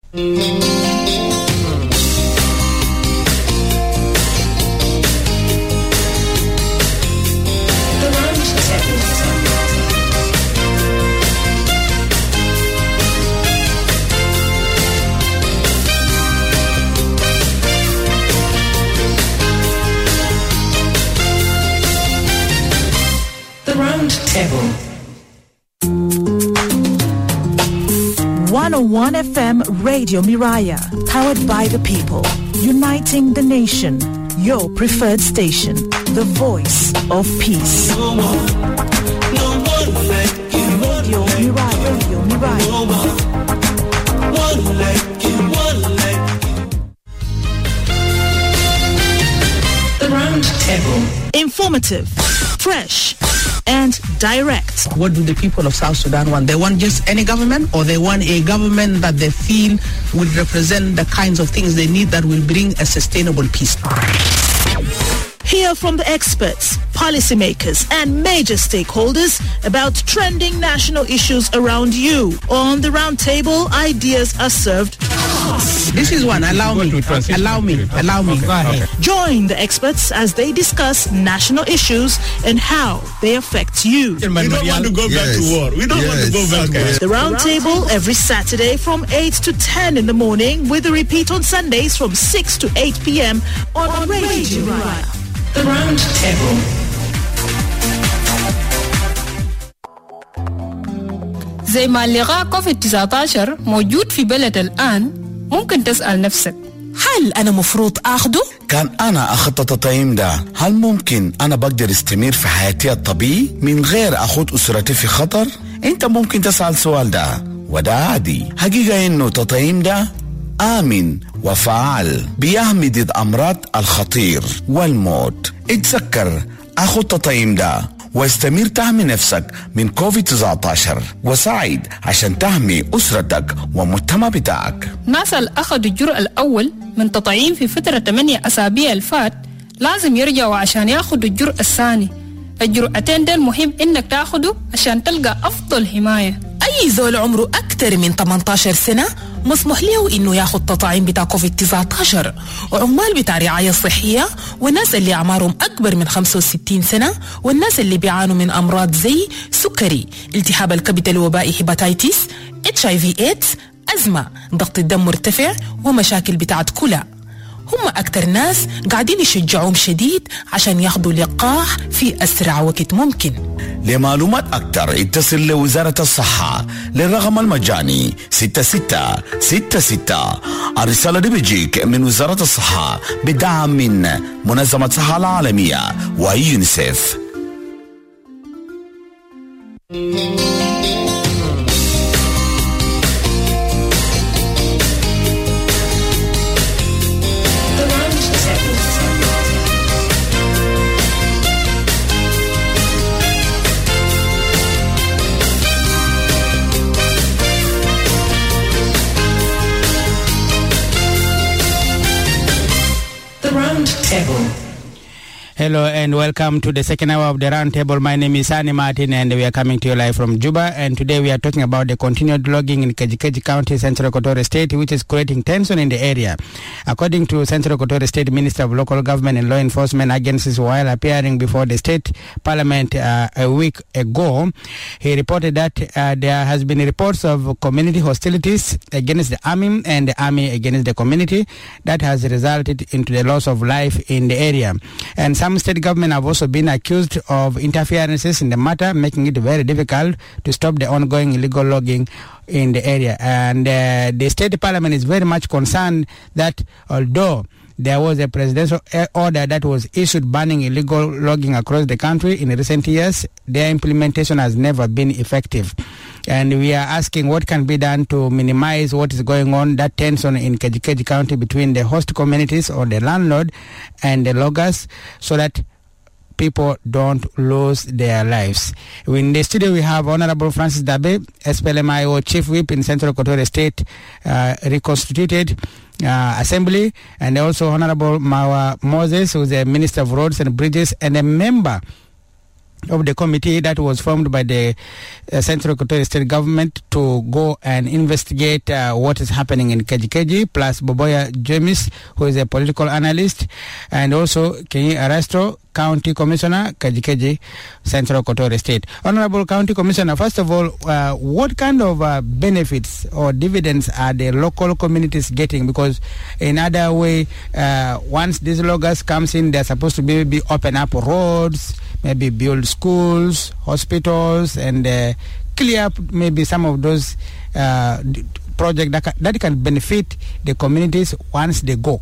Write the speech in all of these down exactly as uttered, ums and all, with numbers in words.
one oh one F M Radio Miraya, powered by the people, uniting the nation. Your preferred station, the voice of peace. No one, no one like you. Radio Miraya, Radio Miraya. No one, one like you, one like you. The Round Table. Informative, fresh, and direct. What do the people of South Sudan want? They want just any government, or they want a government that they feel will represent the kinds of things they need that will bring a sustainable peace? Hear from the experts, policymakers, and major stakeholders about trending national issues around you. On the round table, ideas are served. This is one. Allow me. Allow me. Allow me. Go ahead. Join the experts as they discuss national issues and how they affect you. We don't want to go yes. back to war. We don't yes. want to go back to war. The round table every Saturday from eight to ten in the morning, with a repeat on Sundays from six to eight p.m. on, on Radio Miraya. The Round Table. زي ما اللقاء كوفيد تسعة عشر موجود في بلد الآن، ممكن تسأل نفسك: هل أنا مفروض أخده؟ كان أنا أخذت التطعيم ده، هل ممكن أنا بقدر استمر في حياتي الطبيعي من غير أخذ أسرتي في خطر؟ أنت ممكن تسأل سؤال ده، وده عادي. حقيقة إنه التطعيم ده آمن وفعال، بيحمي ضد أمراض الخطير والموت. اتذكر، أخذ التطعيم ده واستمر تحمي نفسك من كوفيد تسعة عشر، وساعد عشان تحمي أسرتك والمجتمع بتاعك. ناس اللي أخذوا الجرعة الأول من تطعيم في فترة ثمانية أسابيع الفات لازم يرجعوا عشان ياخدوا الجرعة الثاني. الجرعتين دول مهم إنك تاخده عشان تلقى أفضل حماية. أي زول عمره أكتر من ثمانية عشر سنة مسموح له إنه ياخد تطعيم بتاع كوفيد تسعة عشر، وعمال بتاع رعاية صحية، والناس اللي أعمارهم أكبر من خمسة وستين سنة، والناس اللي بيعانوا من أمراض زي سكري، التهاب الكبد الوبائي هيباتيتس، اتش اي في ايدز، أزمة، ضغط الدم مرتفع، ومشاكل بتاعت كلى. هم أكتر ناس قاعدين يشجعوهم شديد عشان ياخدوا لقاح في أسرع وقت ممكن. لمعلومات أكتر اتصل لوزارة الصحة للرقم المجاني ستة ستة ستة ستة. الرسالة دي بيجيك من وزارة الصحة بدعم من منظمة الصحة العالمية ويونيسيف. Hello and welcome to the second hour of the Roundtable. My name is Sani Martin and we are coming to you live from Juba, and today we are talking about the continued logging in Kaji-Kaji County, Central Equatoria State, which is creating tension in the area. According to Central Equatoria State Minister of Local Government and Law Enforcement Agencies, while appearing before the State Parliament uh, a week ago, he reported that uh, there has been reports of community hostilities against the army and the army against the community that has resulted into the loss of life in the area. And some state government have also been accused of interferences in the matter, making it very difficult to stop the ongoing illegal logging in the area. And uh, the state parliament is very much concerned that although there was a presidential order that was issued banning illegal logging across the country in recent years, their implementation has never been effective. And we are asking what can be done to minimize what is going on, that tension in Kaji-Kaji County between the host communities or the landlord and the loggers, so that people don't lose their lives. In the studio we have Honorable Francis Dabe, S P L M I O Chief Whip in Central Equatoria State uh, Reconstituted uh, Assembly, and also Honorable Mawa Moses, who is the Minister of Roads and Bridges and a member of the committee that was formed by the uh, Central Equatorial State government to go and investigate uh, what is happening in Kejikeji, plus Boboya James, who is a political analyst, and also Kenyi Arastro, County Commissioner, Kejikeji, Central Equatorial State. Honorable County Commissioner, first of all, uh, what kind of uh, benefits or dividends are the local communities getting? Because in other way, uh, once these loggers comes in, they're supposed to maybe open up roads, maybe build schools, hospitals, and uh, clear up maybe some of those uh, projects that, that can benefit the communities once they go.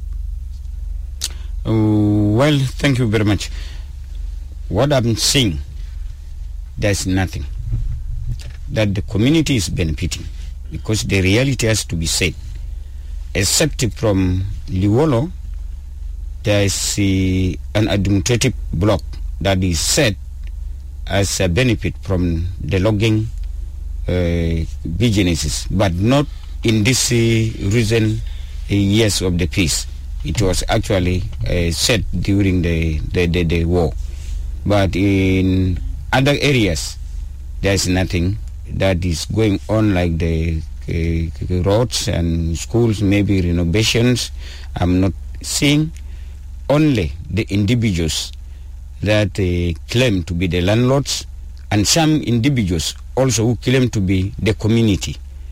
Uh, well, thank you very much. What I'm saying, there's nothing that the community is benefiting, because the reality has to be said. Except from Liwolo, there is uh, an administrative block that is set as a benefit from the logging uh, businesses, but not in this uh, recent uh, years of the peace. It was actually uh, set during the, the, the, the war. But in other areas, there is nothing that is going on, like the uh, roads and schools, maybe renovations. I'm not seeing. Only the individuals that uh, claim to be the landlords, and some individuals also who claim to be the community,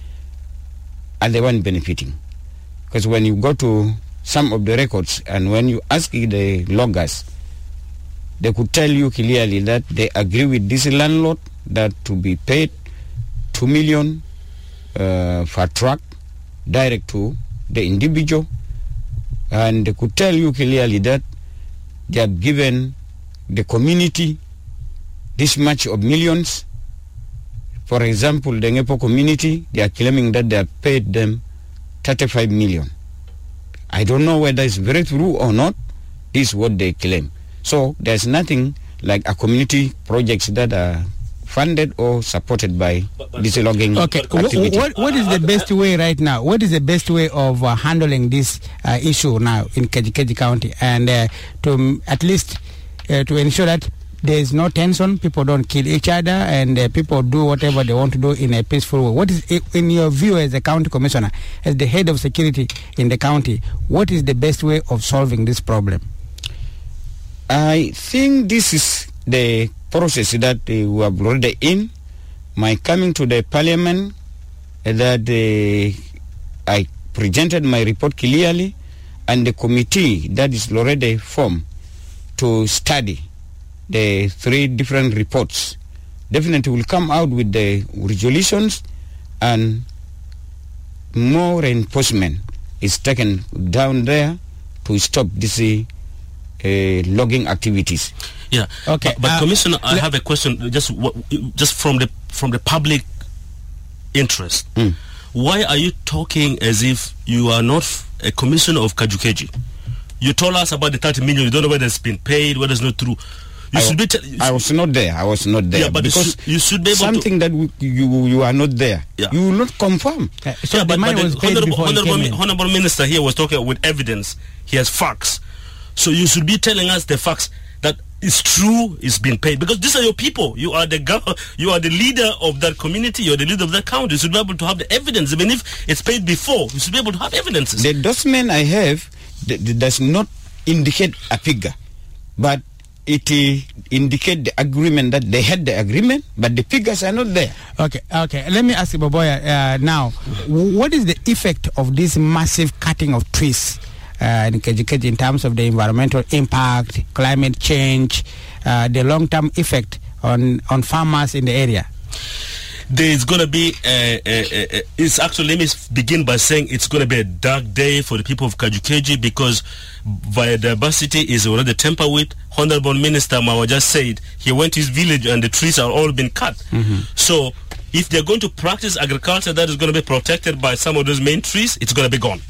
are the one benefiting. Because when you go to some of the records and when you ask the loggers, they could tell you clearly that they agree with this landlord that to be paid two million uh, for a truck direct to the individual, and they could tell you clearly that they have given the community this much of millions. For example, the Ngepo community, they are claiming that they have paid them thirty-five million. I don't know whether it's very true or not. This is what they claim. So there's nothing like a community projects that are funded or supported by but, but, this logging okay. activity. What, what is the best way right now? What is the best way of uh, handling this uh, issue now in Kejikeji County, and uh, to um, at least uh, to ensure that there is no tension, people don't kill each other, and uh, people do whatever they want to do in a peaceful way? What is, in your view as a county commissioner, as the head of security in the county, what is the best way of solving this problem? I think this is the process that uh, we have already in. My coming to the parliament, uh, that uh, I presented my report clearly, and the committee that is already formed to study the three different reports definitely will come out with the resolutions, and more enforcement is taken down there to stop this uh, logging activities. Yeah. Okay. But, but uh, Commissioner, I have a question. Just just from the from the public interest. Mm. Why are you talking as if you are not a commissioner of Kejikeji? You told us about the thirty million. You don't know whether it's been paid, whether it's not true. You I, should be. T- I was not there. I was not there. Yeah, but because you should, you should be able something to, that we, you you are not there. Yeah. You will not confirm. Uh, so yeah, the but, money but was the paid honorable, before honorable, he came in. honorable minister here was talking with evidence. He has facts. So you should be telling us the facts that it's true, it's been paid, because these are your people. You are the gov- you are the leader of that community. You are the leader of that county. You should be able to have the evidence, even if it's paid before. You should be able to have evidences. The document I have th- th- does not indicate a figure, but it uh, indicate the agreement that they had the agreement, but the figures are not there. Okay, okay. Let me ask you, Boboya, uh, now, w- what is the effect of this massive cutting of trees uh, in Kejikeji in terms of the environmental impact, climate change, uh, the long-term effect on, on farmers in the area? There's going to be, a, a, a, it's actually, let me begin by saying it's going to be a dark day for the people of Kejikeji, because biodiversity is already tampered with. Honorable Minister Mawa just said he went to his village and the trees are all been cut. Mm-hmm. So if they're going to practice agriculture that is going to be protected by some of those main trees, it's going to be gone.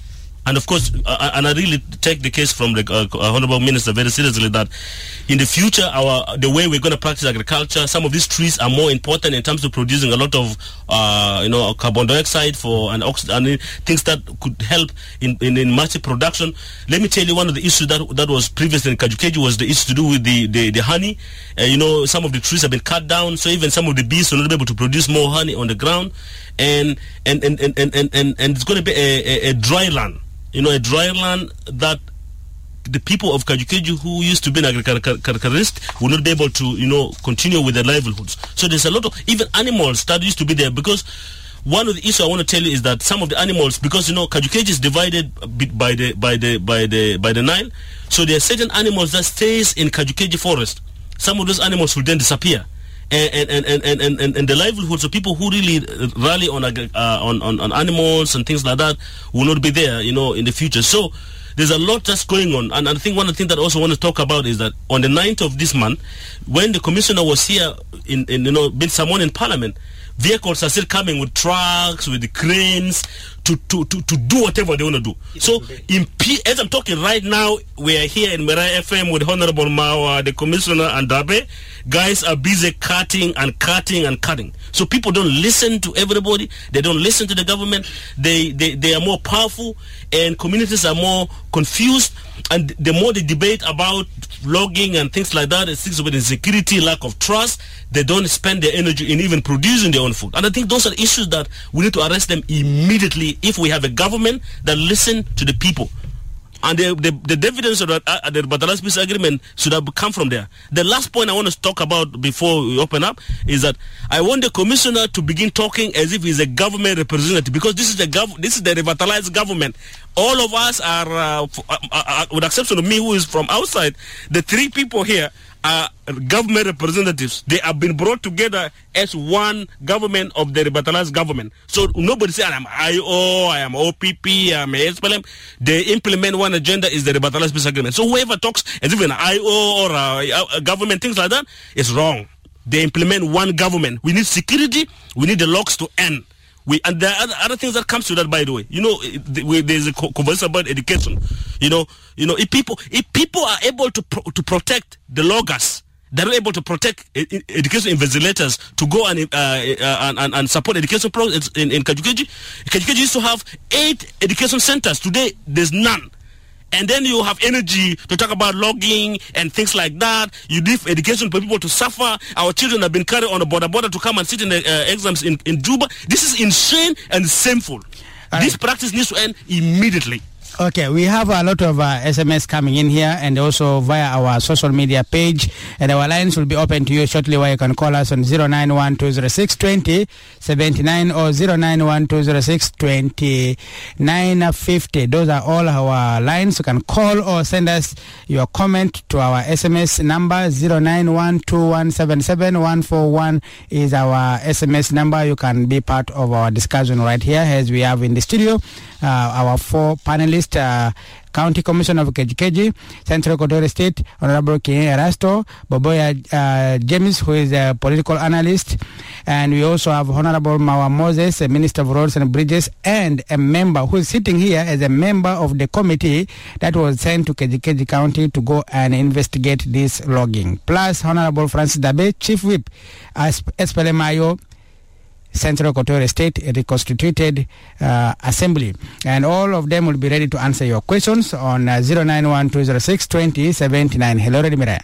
And of course, uh, and I really take the case from the uh, Honorable Minister very seriously that in the future, our the way we're going to practice agriculture, some of these trees are more important in terms of producing a lot of, uh, you know, carbon dioxide for and oxygen and things that could help in, in, in massive production. Let me tell you, one of the issues that that was previously in Kajukeji was the issue to do with the the, the honey. Uh, you know, some of the trees have been cut down, so even some of the bees will not be able to produce more honey on the ground, and and and and and and, and, and it's going to be a, a, a dry land. You know, a dry land that the people of Kajukeji who used to be in agriculturalists will not be able to, you know, continue with their livelihoods. So there's a lot of, even animals that used to be there, because one of the issues I want to tell you is that some of the animals, because, you know, Kajukeji is divided by the by the by the by the Nile, so there are certain animals that stays in Kajukeji forest. Some of those animals will then disappear. And and, and, and, and and the livelihoods of people who really rally on, uh, on on on animals and things like that will not be there, you know, in the future. So there's a lot that's going on, and I think one of the things that I also want to talk about is that on the ninth of this month, when the commissioner was here in, in you know being summoned in Parliament, vehicles are still coming with trucks, with the cranes to to to, to do whatever they want to do. So in P- as I'm talking right now, we are here in Mirai F M with Honorable Mawa, the commissioner, and Dabe. Guys are busy cutting and cutting and cutting. So people don't listen to everybody. They don't listen to the government. They they, they are more powerful, and communities are more confused. And the more they debate about logging and things like that, it's things about insecurity, lack of trust, they don't spend their energy in even producing their own food. And I think those are issues that we need to arrest them immediately if we have a government that listens to the people. And the, the, the dividends of that, uh, the Batalas Peace Agreement should have come from there. The last point I want to talk about before we open up is that I want the commissioner to begin talking as if he's a government representative, because this is the gov- this is the revitalized government. All of us are, uh, f- uh, uh, with exception of me who is from outside, the three people here are government representatives. They have been brought together as one government of the revitalized government. So nobody say I am I O, I am O P P, I am S P L M. They implement one agenda, is the revitalized peace agreement. So whoever talks as if an I O or a, a government, things like that, is wrong. They implement one government. We need security. We need the locks to end. We, and there are other, other things that comes to that, by the way. You know, there's a conversation about education. You know, you know, if people if people are able to pro, to protect the loggers, they're able to protect education invigilators to go and uh, uh, and, and support education programs in, in Kajukeji. Kajukeji used to have eight education centers. Today, there's none. And then you have energy to talk about logging and things like that. You leave education for people to suffer. Our children have been carried on the border border to come and sit in the uh, exams in, in Juba. This is insane and shameful. Right. This practice needs to end immediately. Okay, we have a lot of uh, S M S coming in here and also via our social media page, and our lines will be open to you shortly, where you can call us on zero nine one two zero six two zero seven nine or zero nine one two zero six two nine five zero. Those are all our lines. You can call or send us your comment to our S M S number. Zero nine one two one seven seven one four one is our S M S number. You can be part of our discussion right here, as we have in the studio uh, our four panelists. Uh, County Commissioner of Kajukeji, Central Equatorial State, Honorable King Erasto, Boboya uh, James, who is a political analyst, and we also have Honorable Mawa Moses, a Minister of Roads and Bridges, and a member who is sitting here as a member of the committee that was sent to Kajukeji County to go and investigate this logging. Plus, Honorable Francis Dabe, Chief Whip, S P L M I O, Central Equatorial State Reconstituted uh, Assembly, and all of them will be ready to answer your questions on uh, zero nine one two zero six two zero seven nine. Hello, Ready Miraya.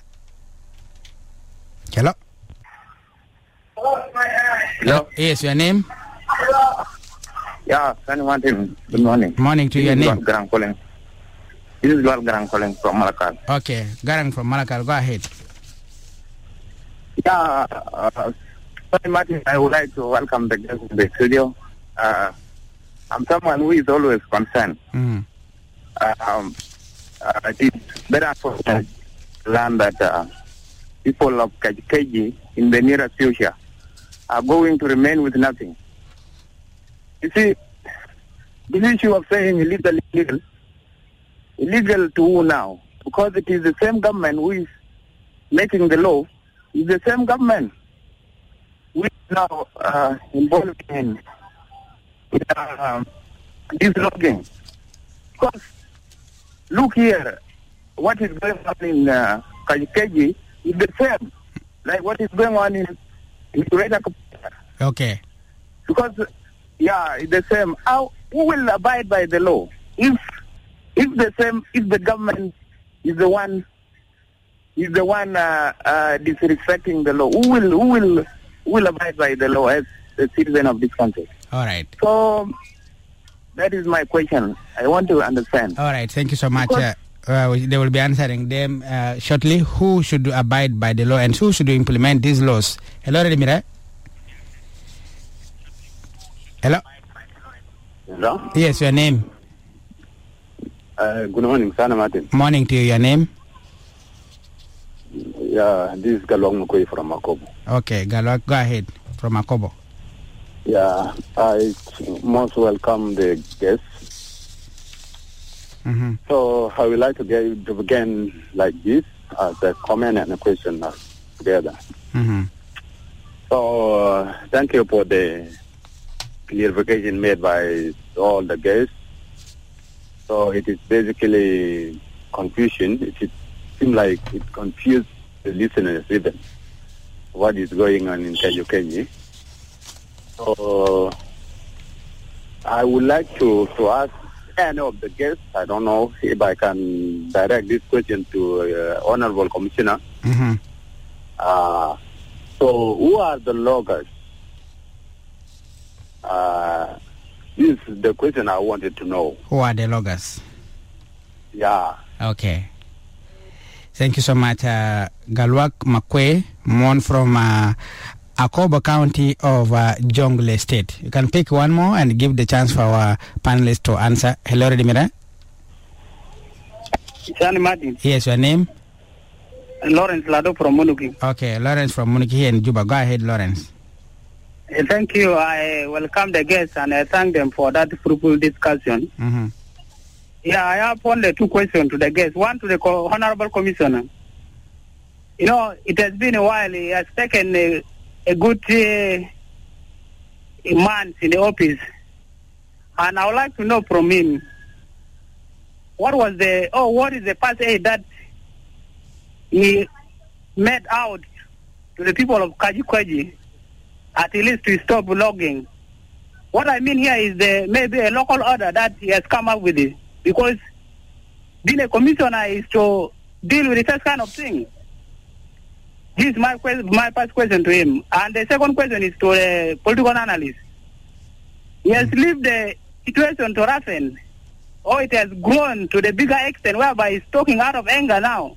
Hello. Hello. Yes, your name? Yeah, Sunny Martin. Good morning. Morning to this your name. Garang calling. This is Lord Garang calling from Malakal. Okay, Garang from Malakal. Go ahead. Yeah. Uh, Sorry, Martin, I would like to welcome the guests in the studio. Uh, I'm someone who is always concerned. Mm. Uh, um, uh, it's better unfortunate to learn that uh, people of Kajukeji in the near future are going to remain with nothing. You see, this issue of saying illegal, illegal, illegal to who now? Because it is the same government who is making the law. It's the same government. We are now uh, involved in uh, this logging. Because, look here, what is going on in uh, Kajikeji is the same, like what is going on in, in Greater Kampala. Okay. Because, yeah, it's the same. How, who will abide by the law? If if the same, if the government is the one is the one uh, uh, disrespecting the law, who will who will who will abide by the law as a citizen of this country? All right. So that is my question. I want to understand. All right. Thank you so much. Uh, uh, they will be answering them uh, shortly. Who should abide by the law and who should implement these laws? Hello, Redimira. Hello. Hello. Yes, your name. Uh, good morning, Sana Martin. Morning to you. Your name? Yeah, this is Galwak Mukwe from Makobo. Okay, Galwak, go ahead from Makobo. Yeah, I most welcome the guests. Mm-hmm. So I would like to get to begin like this as a comment and a question uh, together. Mm-hmm. So uh, thank you for the clarification made by all the guests. So it is basically confusion. It, it seems like it confused the listeners even what is going on in Kajukenyi. So I would like to, to ask any of the guests, I don't know if I can direct this question to uh, Honorable Commissioner. Mm-hmm. Uh, so who are the loggers? Uh, this is the question I wanted to know. Who are the loggers? Yeah. Okay. Thank you so much, uh, Galwak Makwe, Mon from uh, Akobo County of uh, Jongle State. You can pick one more and give the chance for our panelists to answer. Hello, Redimira. Shani Martin. Yes, your name? Lawrence Lado from Munuki. Okay, Lawrence from Munuki here in Juba. Go ahead, Lawrence. Uh, thank you. I welcome the guests and I thank them for that fruitful discussion. Mm-hmm. Yeah, I have only two questions to the guests. One to the co- Honorable Commissioner. You know, it has been a while. He has taken a, a good uh, month in the office. And I would like to know from him, what was the, oh, what is the past aid that he made out to the people of Kajikeji, at least to stop logging? What I mean here is the maybe a local order that he has come up with it. Because being a commissioner is to deal with this kind of thing. This is my, que- my first question to him. And the second question is to a political analyst. He has left the situation to roughen, or it has grown to the bigger extent whereby he's talking out of anger now.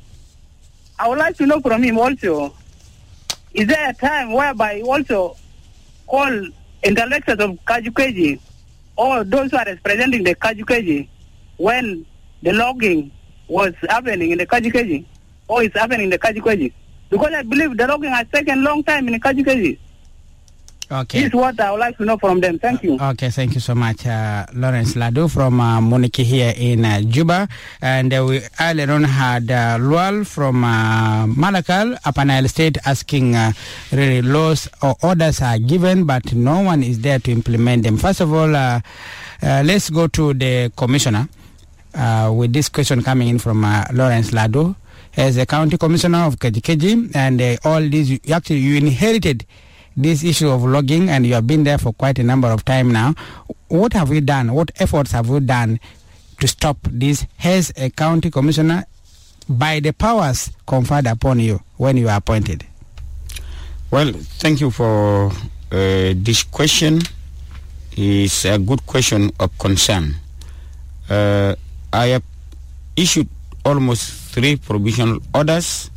I would like to know from him also, is there a time whereby he also call intellectuals of Kajikeji or those who are representing the Kajikeji when the logging was happening in the Kajikeji or is happening in the Kajikeji? Because I believe the logging has taken a long time in the Kajikeji. Okay. This is what I would like to know from them. Thank you. Okay, thank you so much, uh, Lawrence Lado from uh, Moniki here in uh, Juba. And uh, we earlier on had uh, Lual from uh, Malakal, Upper Nile State, asking uh, really laws or orders are given, but no one is there to implement them. First of all, uh, uh, let's go to the commissioner uh, with this question coming in from uh, Lawrence Lado. As a county commissioner of Kajikeji, and uh, all these, you actually you inherited this issue of logging, and you have been there for quite a number of time now. What have we done? What efforts have we done to stop this as a county commissioner by the powers conferred upon you when you were appointed? Well, thank you for uh, this question. It's a good question of concern. Uh, I have issued almost three provisional orders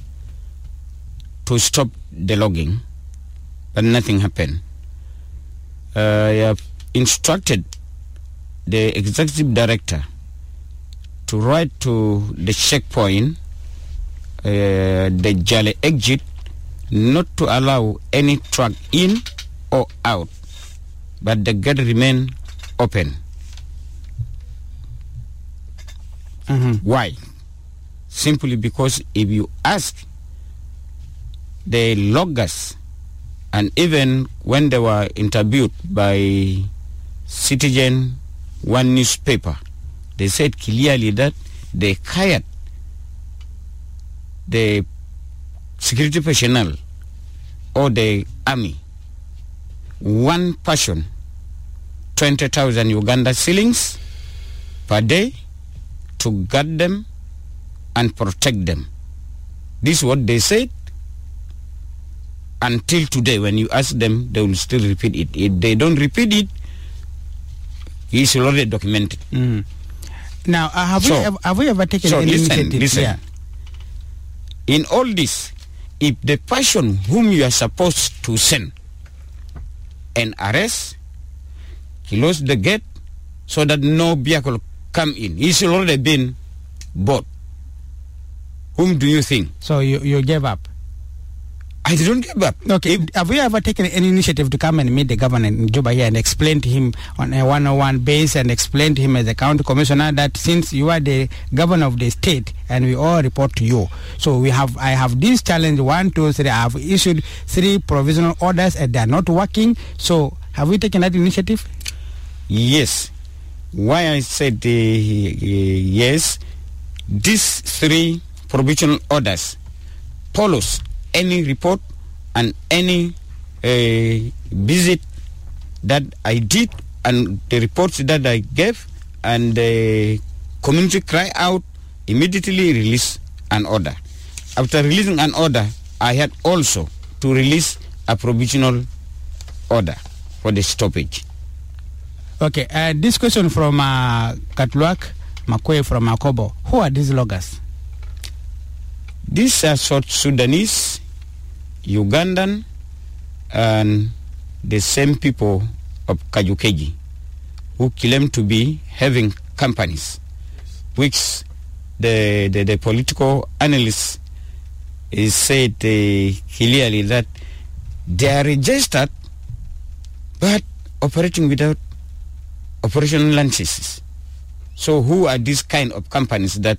to stop the logging, but nothing happened. Uh, I have instructed the executive director to write to the checkpoint, uh, the Jale exit, not to allow any truck in or out, but the gate remain open. Mm-hmm. Why? Simply because if you ask the loggers, and even when they were interviewed by Citizen, one newspaper, they said clearly that they hired the security personnel or the army, one person, twenty thousand Uganda shillings per day to guard them and protect them. This is what they said. Until today, when you ask them, they will still repeat it. If they don't repeat it, it's already documented. Mm. Now, uh, have, so, we ever, have we ever taken so any listen, initiative? listen. Yeah. In all this, if the person whom you are supposed to send and arrest, close the gate so that no vehicle come in, he's already been bought. Whom do you think? So you, you gave up? I didn't give up. Okay, if, have we ever taken any initiative to come and meet the governor in Juba here and explain to him on a one-on-one basis and explain to him as a county commissioner that since you are the governor of the state and we all report to you, so we have I have this challenge, one, two, three, I have issued three provisional orders and they are not working. So have we taken that initiative? Yes. Why I said uh, uh, yes, these three provisional orders follows any report and any uh, visit that I did and the reports that I gave, and the community cry out, immediately release an order. After releasing an order, I had also to release a provisional order for the stoppage. Okay, uh, this question from uh, Katluak Makwe from Makobo. Who are these loggers? These are South Sudanese, Ugandan, and the same people of Kajukeji who claim to be having companies, which the the, the political analysts is said uh, clearly that they are registered but operating without operational licenses. So who are these kind of companies that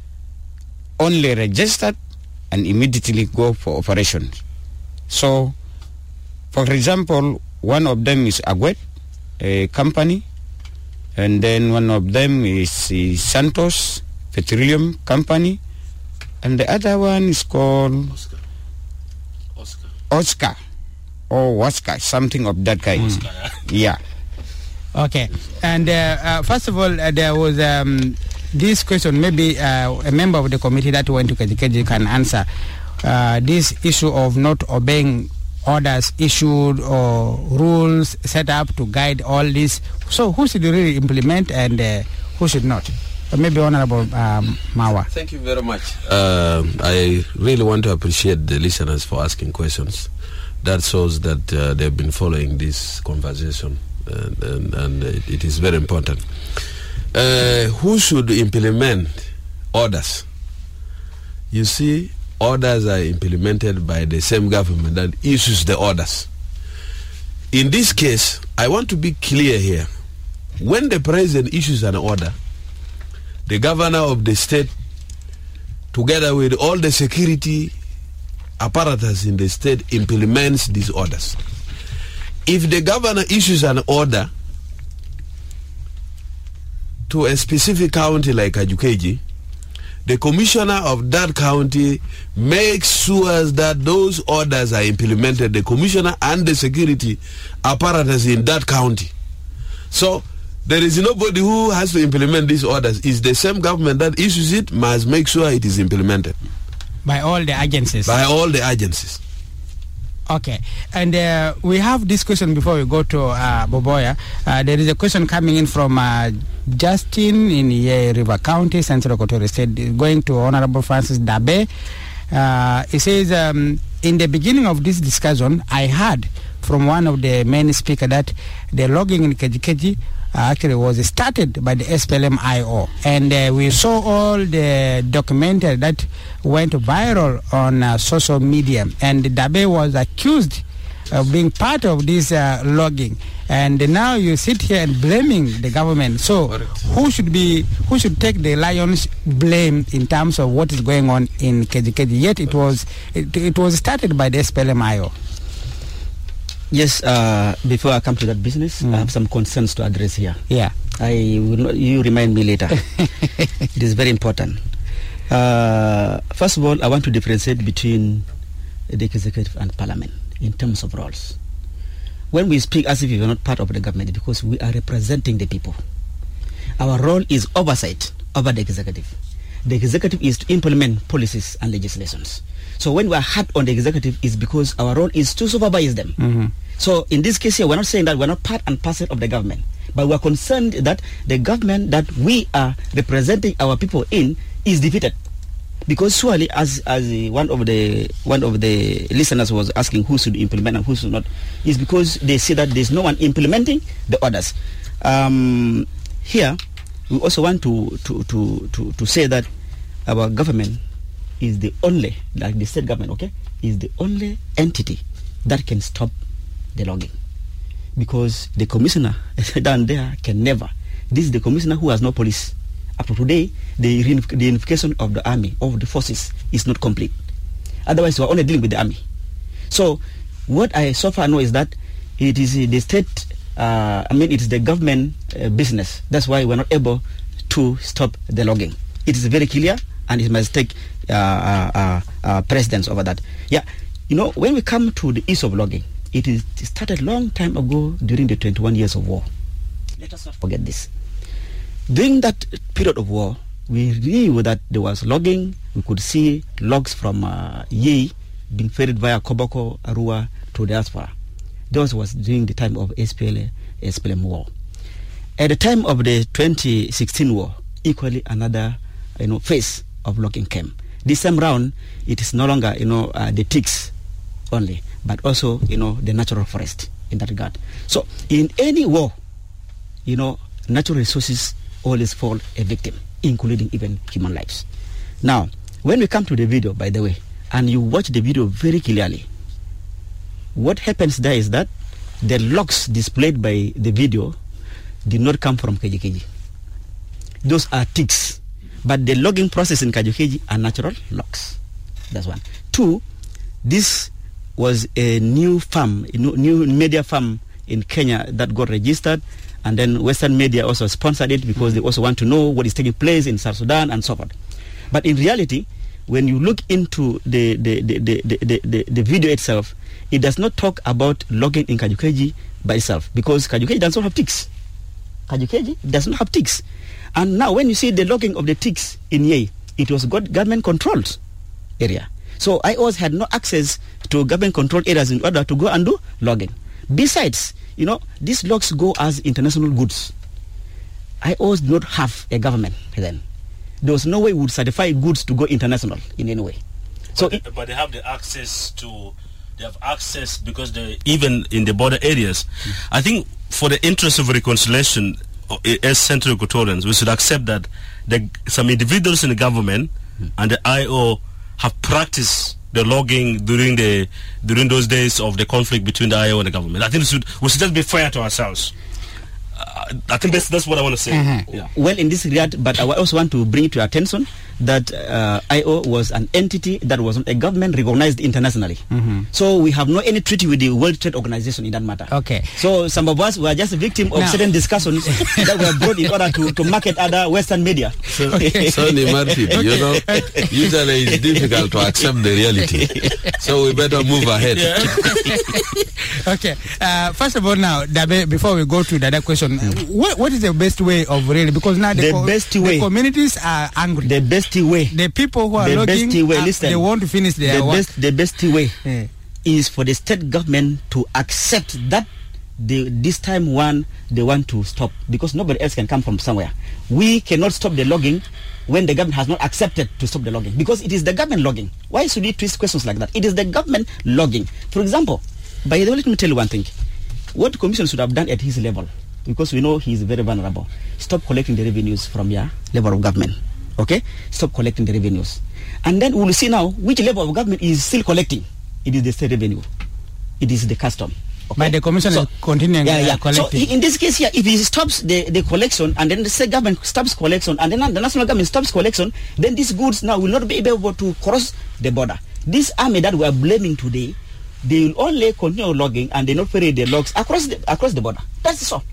only registered and immediately go for operations? So, for example, one of them is Agwet, a company, and then one of them is uh, Santos Petroleum Company, and the other one is called Oscar, Oscar, Oscar or Oscar, something of that kind. Oscar, yeah. yeah. Okay, and uh, uh, first of all, uh, there was um, this question. Maybe uh, a member of the committee that went to Kajikeji can answer uh, this issue of not obeying orders issued or rules set up to guide all this. So who should really implement and uh, who should not? Uh, maybe Honorable um, Mawa. Thank you very much. Uh, I really want to appreciate the listeners for asking questions. That shows that uh, they've been following this conversation, and, and, and it is very important. Uh, who should implement orders? You see, orders are implemented by the same government that issues the orders. In this case, I want to be clear here. When the president issues an order, the governor of the state, together with all the security apparatus in the state, implements these orders. If the governor issues an order to a specific county like Kajukeji, the commissioner of that county makes sure that those orders are implemented, the commissioner and the security apparatus in that county. So there is nobody who has to implement these orders. It's the same government that issues it must make sure it is implemented. By all the agencies? By all the agencies. Okay, and uh, we have this question before we go to uh, Boboya. Uh, there is a question coming in from uh, Justin in Yei River County, Central Equatorial State, going to Honorable Francis Dabe. Uh, he says, um, in the beginning of this discussion, I heard from one of the main speakers that the logging in Kejikeji uh, actually was started by the S P L M I O, and uh, we saw all the documentary that went viral on uh, social media, and Dabe was accused of being part of this uh, logging, and now you sit here and blaming the government. So who should be who should take the lion's blame in terms of what is going on in Kejikeji? Yet it was it, it was started by the S P L M I O. Yes, uh, before I come to that business, mm. I have some concerns to address here. Yeah. I will not, you remind me later. It is very important. Uh, first of all, I want to differentiate between the executive and parliament in terms of roles. When we speak as if we are not part of the government, because we are representing the people. Our role is oversight over the executive. The executive is to implement policies and legislations. So when we are hard on the executive, is because our role is to supervise them. Mm-hmm. So in this case here, we're not saying that we're not part and parcel of the government, but we're concerned that the government that we are representing our people in is defeated. Because surely, as as one of the one of the listeners was asking who should implement and who should not, is because they see that there's no one implementing the orders. Um, here, we also want to to, to, to to say that our government is the only, like the state government, okay, is the only entity that can stop the logging. Because the commissioner down there can never. This is the commissioner who has no police. Up to today, the, the unification of the army, of the forces, is not complete. Otherwise, we are only dealing with the army. So, what I so far know is that it is the state, uh, I mean, it is the government uh, business. That's why we're not able to stop the logging. It is very clear, and it must take uh, uh, uh, precedence over that. Yeah, you know, when we come to the issue of logging, it is it started long time ago during the twenty-one years of war. Let us not forget this. During that period of war, we knew that there was logging. We could see logs from uh, Yei being ferried via Koboko, Arua to diaspora. Those was during the time of S P L A, S P L M war. At the time of the twenty sixteen war, equally another, you know, phase of logging came. This time round, it is no longer, you know, uh, the ticks only, but also, you know, the natural forest in that regard. So, in any war, you know, natural resources always fall a victim, including even human lives. Now, when we come to the video, by the way, and you watch the video very clearly, what happens there is that the logs displayed by the video did not come from Kejikeji. Those are ticks. But the logging process in Kajikeji are natural logs. That's one. Two, this was a new farm, a new media farm in Kenya that got registered, and then Western media also sponsored it because they also want to know what is taking place in South Sudan and so forth. But in reality, when you look into the the, the, the, the, the, the video itself, it does not talk about logging in Kajikeji by itself, because Kajikeji does not have ticks. Kajikeji does not have ticks. And now when you see the logging of the ticks in Yei, it was government controlled area. So I O S had no access to government controlled areas in order to go and do logging. Besides, you know, these logs go as international goods. I O S did not have a government then. There was no way we would certify goods to go international in any way. So, but, it, but they have the access to, they have access because they even in the border areas. Mm. I think for the interest of reconciliation, as Central Equatorians, we should accept that the, some individuals in the government mm. and the I O have practiced the logging during the during those days of the conflict between the I O and the government. I think we should, we should just be fair to ourselves. Uh, I think that's that's what I want to say. Mm-hmm. Yeah. Well, in this regard, but I also want to bring to your attention that uh, I O was an entity that was not a government recognized internationally. Mm-hmm. So we have no any treaty with the World Trade Organization in that matter. Okay. So some of us were just a victim of now. certain discussions that were brought in order to, to market other Western media. So, okay. Sonny Martin, you know, usually it's difficult to accept the reality. So we better move ahead. Yeah. Okay. Uh, first of all, now, Dabe, before we go to the other question, mm. what what is the best way of really, because now the, the co- best the way. communities are angry. The best way. The people who are the logging, best way. Uh, Listen, they want to finish their the work. Best, the best way yeah. is for the state government to accept that they, this time one they want to stop, because nobody else can come from somewhere. We cannot stop the logging when the government has not accepted to stop the logging, because it is the government logging. Why should we twist questions like that? It is the government logging. For example, by the way, let me tell you one thing. What the commission should have done at his level, because we know he is very vulnerable, stop collecting the revenues from your level of government. Okay? Stop collecting the revenues. And then we will see now which level of government is still collecting. It is the state revenue. It is the custom. Okay? But the commission so, is continuing yeah, yeah. collecting. So in this case here, if he stops the, the collection, and then the state government stops collection, and then the national government stops collection, then these goods now will not be able to cross the border. This army that we are blaming today, they will only continue logging and they not ferry the logs across the across the border. That's all.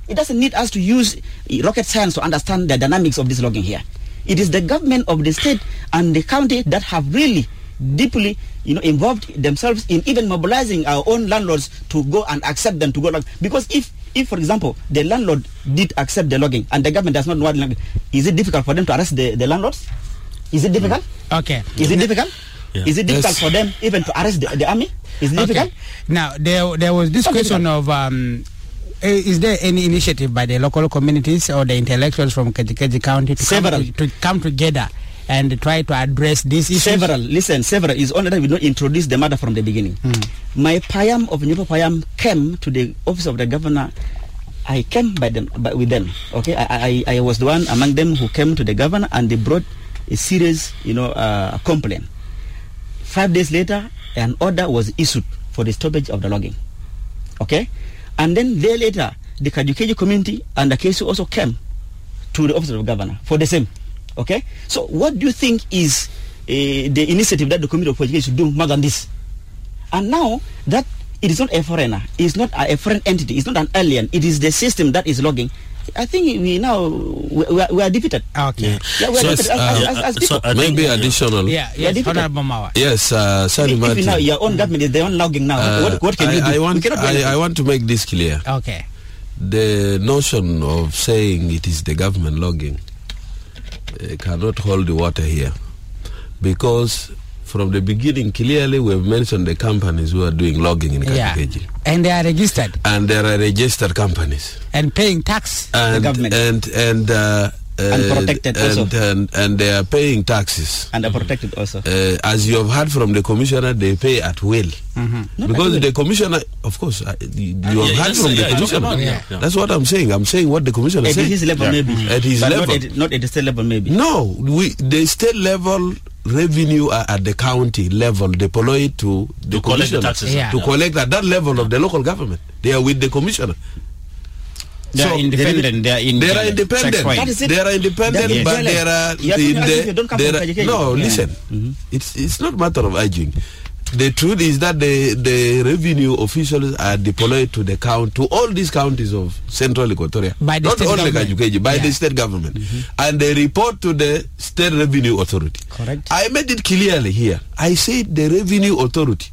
It doesn't need us to use rocket science to understand the dynamics of this logging here. It is the government of the state and the county that have really deeply, you know, involved themselves in even mobilizing our own landlords to go and accept them to go log. Because if, if for example, the landlord did accept the logging and the government does not know what logging, is it difficult for them to arrest the, the landlords? Is it difficult? Okay. Is it difficult? Yeah. Is it difficult yes. for them even to arrest the, the army? Is it okay. difficult? Now, there, there was this okay, question of, um, is there any initiative by the local communities or the intellectuals from Kaji County to come, to, to come together and try to address this issue? Several. Listen, several. Is only that we don't introduce the matter from the beginning. Mm. My Payam of Nyupa Payam came to the office of the governor. I came by them, by, with them. Okay, I, I, I was the one among them who came to the governor, and they brought a serious, you know, uh, complaint. Five days later, an order was issued for the stoppage of the logging. Okay, and then there later, the Kajukeji community and the K S U also came to the office of the governor for the same. Okay, so what do you think is uh, the initiative that the community of Kajukeji should do more than this? And now that it is not a foreigner, it's not a foreign entity, it's not an alien, it is the system that is logging. I think we now we, we, are, we are defeated. Okay. Yeah, we are so defeated as, uh, as, as, as so maybe additional. Yeah, yes, yes uh, sorry, if, Martin. if now your own government is their own logging now, uh, what, what can I, you do? I want, I, I want to make this clear. Okay. The notion of saying it is the government logging uh, cannot hold the water here, because from the beginning, clearly we have mentioned the companies who are doing logging in Kajukeji. Yeah. And they are registered. And there are registered companies. And paying tax. And, the government. And, and, uh, and protected and, also. And, and they are paying taxes. And are protected also. Uh, as you have heard from the commissioner, they pay at will. Mm-hmm. Because the commissioner, of course, uh, you Uh, have yeah, heard from yeah, the yeah, commissioner. yeah, yeah. That's what I'm saying. I'm saying what the commissioner At said. his level, Yeah. maybe. At his but level. Not at, not at the state level, maybe. No, we the state level revenue are at the county level deployed to the To collect the commissioner taxes. Yeah. to collect at that level of the local government. They are with the commissioner. They are independent. They are They are independent. That is it. They are independent, That is but it. there are You have to in ask if the you don't come there from are- education. no. Yeah. Listen, Mm-hmm. it's it's not matter of arguing. The truth is that the the revenue officials are deployed to the count to all these counties of Central Equatoria, By the not state only government. Kajukeji, by Yeah. the state government, and they report to the State Revenue Authority. Correct. I made it clearly here. I said the Revenue Authority.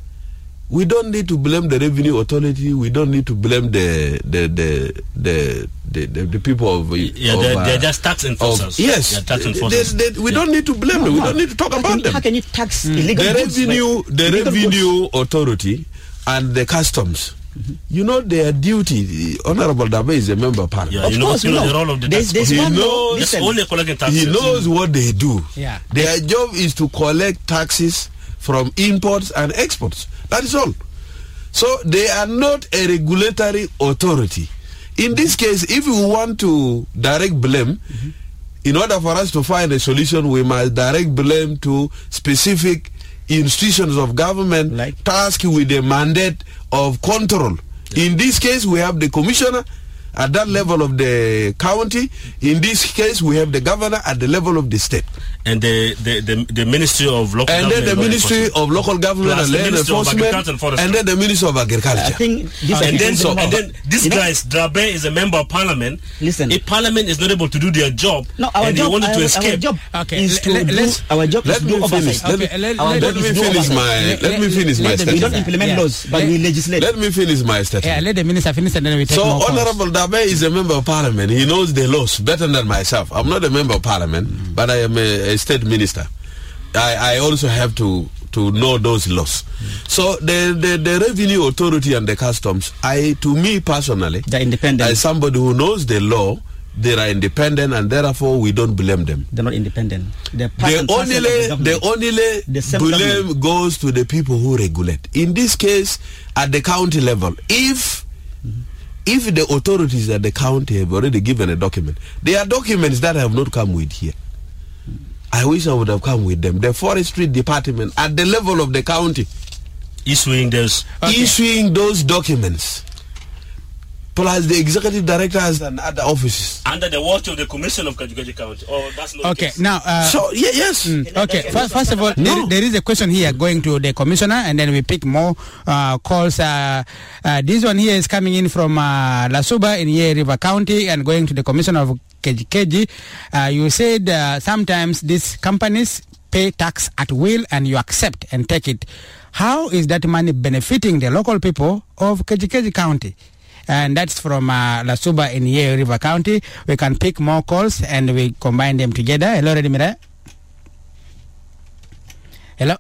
We don't need to blame the Revenue Authority. We don't need to blame the the the the the, the, the people of Yeah, of, they're, uh, they're just tax enforcers. of- yes, They're tax They- enforcers. they- we Yeah. don't need to blame No, them. We no. don't need to talk How about can you, them. How can you tax illegal The goods? revenue, like the illegal revenue goods? authority, and the customs. You know their duty. Honorable Dabe is a member of parliament. Yeah, Of you know, course, you know we the know. role of the There's- tax there's He one law. knows- It's Listen, only collecting taxes. He knows what they do. Yeah. Their job is to collect taxes from imports and exports. That is all. So they are not a regulatory authority. In this case, if we want to direct blame, mm-hmm. in order for us to find a solution, we must direct blame to specific institutions of government Like? tasked with the mandate of control. Yeah. In this case, we have the commissioner at that level of the county. In this case, we have the governor at the level of the state. And the, the, the, the Ministry of Local And then Government the and Law Ministry Enforcement. of Local Government Plus and the Land Ministry of Enforcement, Agriculture and Forestry. and then the Ministry of Agriculture. I think this and then, so, and then this you know, guy, Drabe, is a member of parliament. Listen. If parliament is not able to do their job, No, our and job, they wanted our, to our escape, job Okay, is le- to le- do, let's- our job Let is to me do finish. oversight. Let me, Okay, let- Our let- job let is me to do finish oversight. my Let- let me let- finish my let the We don't statement. implement Yeah. laws, but Let- we legislate. Let me finish my Yeah, statement. let the minister finish and then we take So more calls. Honorable Dabe is a member of parliament. He knows the laws better than myself. I'm not a member of parliament, mm. but I am a, a state minister. I, I also have to to know those laws. Mm. So the, the the revenue authority and the customs, I to me personally, They're independent. as somebody who knows the law, they are independent, and therefore we don't blame them. They're not independent. They're part The and parcel only of the government. the only The same blame government. goes to the people who regulate. In this case, at the county level, if mm-hmm. if the authorities at the county have already given a document, there are documents that have not come with here. I wish I would have come with them. The forestry department at the level of the county issuing those okay. issuing those documents. plus the executive directors and other offices. Under the watch of the Commission of Kajukeji County. Oh, that's not Okay, now... Uh, so, yeah, yes. Mm, okay, first, first of all, no. there, there is a question here going to the commissioner, and then we pick more uh, calls. Uh, uh, this one here is coming in from uh, Lasuba in Yei River County and going to the commissioner of Kejikeji. Uh, you said uh, sometimes these companies pay tax at will and you accept and take it. How is that money benefiting the local people of Kejikeji County? And that's from uh, Lasuba in Yei River County. We can pick more calls and we combine them together. Hello, Redimira. Hello.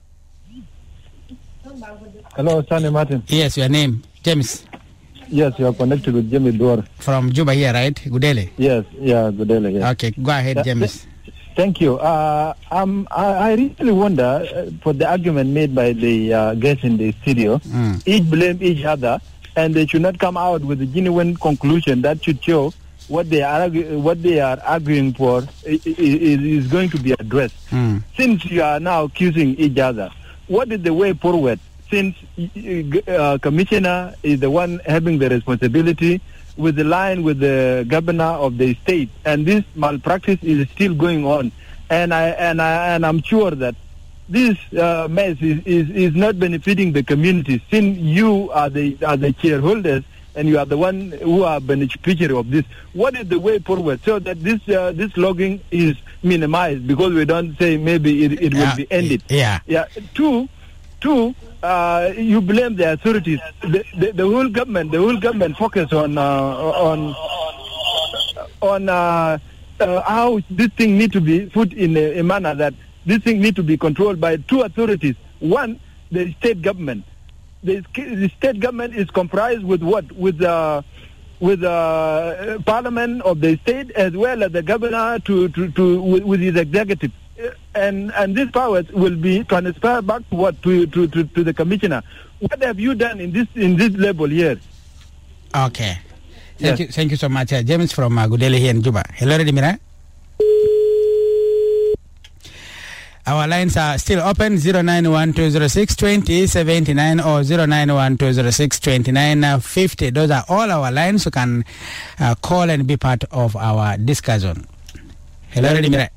Hello, Sani Martin. Yes, your name, James. Yes, you are connected with Jimmy Dwar. From Juba here, right? Gudele. Yes, yeah, Gudele. Yes. Okay, go ahead, Uh, James. Thank you. Uh, um, I, I really wonder uh, for the argument made by the uh, guests in the studio. Mm. Each blame each other, and they should not come out with a genuine conclusion that should show what they are argu- what they are arguing for is, is going to be addressed. Mm. Since you are now accusing each other, what is the way forward? Since uh, commissioner is the one having the responsibility with the line with the governor of the state, and this malpractice is still going on, and I and I and I'm sure that this uh, mess is, is, is not benefiting the community. Since you are the are the shareholders and you are the one who are beneficiary of this, what is the way forward so that this uh, this logging is minimized? Because we don't say maybe it, it Yeah, will be ended. yeah. Yeah. Two, two. Uh, you blame the authorities. The, the, the whole government, the whole government focus on uh, on on uh, uh, how this thing need to be put in a, a manner that this thing need to be controlled by two authorities. One, the state government. The, the state government is comprised with what? With uh, with uh, Parliament of the state as well as the governor to to, to with, with his executive. And and these powers will be transferred back to what to, to, to, to the commissioner. What have you done in this in this level here? Okay. Thank Yes. you thank you so much. Uh, James from uh, Gudele here in Juba. Hello, Redimira. Our lines are still open, zero nine one two zero six two zero seven nine or zero nine one two zero six two nine five zero. Those are all our lines. You can uh, call and be part of our discussion. Hello, Redimira.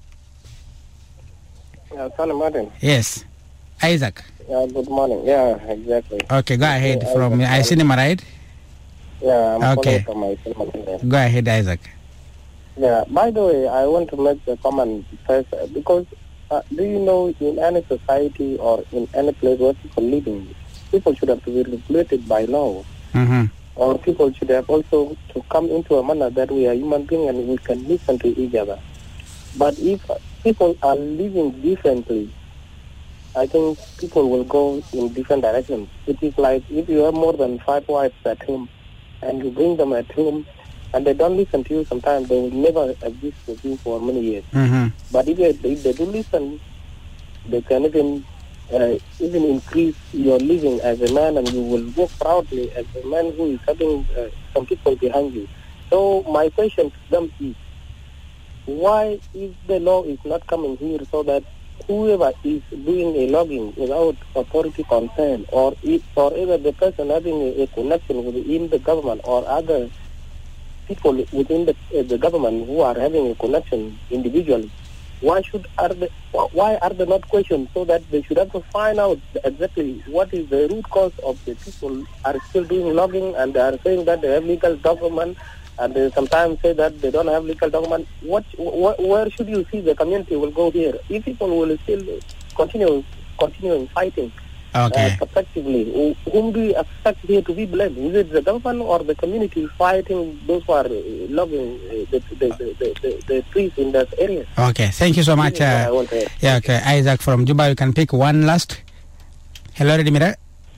Yeah, Sonny Martin. Yes. Isaac. Yeah, good morning. Yeah, exactly. Okay, go ahead. Yeah, From Isaac, Isinima, right? Yeah, I'm Okay. calling from my cinema. Go ahead, Isaac. Yeah, by the way, I want to make a comment first uh, because uh, do you know in any society or in any place where people living, people should have to be regulated by law. Mm-hmm. Or people should have also to come into a manner that we are human beings and we can listen to each other. But if people are living differently, I think people will go in different directions. It is like if you have more than five wives at home and you bring them at home and they don't listen to you, sometimes they will never exist with you for many years. Mm-hmm. But if they, if they do listen, they can even uh, even increase your living as a man, and you will walk proudly as a man who is having uh, some people behind you. So my question to them is, why if the law is not coming here so that whoever is doing a logging without authority concern, or if, or either the person having a, a connection within the government or other people within the, uh, the government who are having a connection individually, why should are the why are they not questioned so that they should have to find out exactly what is the root cause of the people are still doing logging and they are saying that they have legal document and they sometimes say that they don't have legal document. What wh- where should you see the community will go here if people will still continue continuing fighting? Okay. Uh, effectively, wh- whom do you expect here to be blamed? Is it the government or the community fighting those who are uh, logging uh, the, the, the, the, the, the trees in that area? Okay, thank you so much. This is what I Uh, want to hear. yeah, okay. Isaac from Juba, you can pick one last. Hello, Redimira.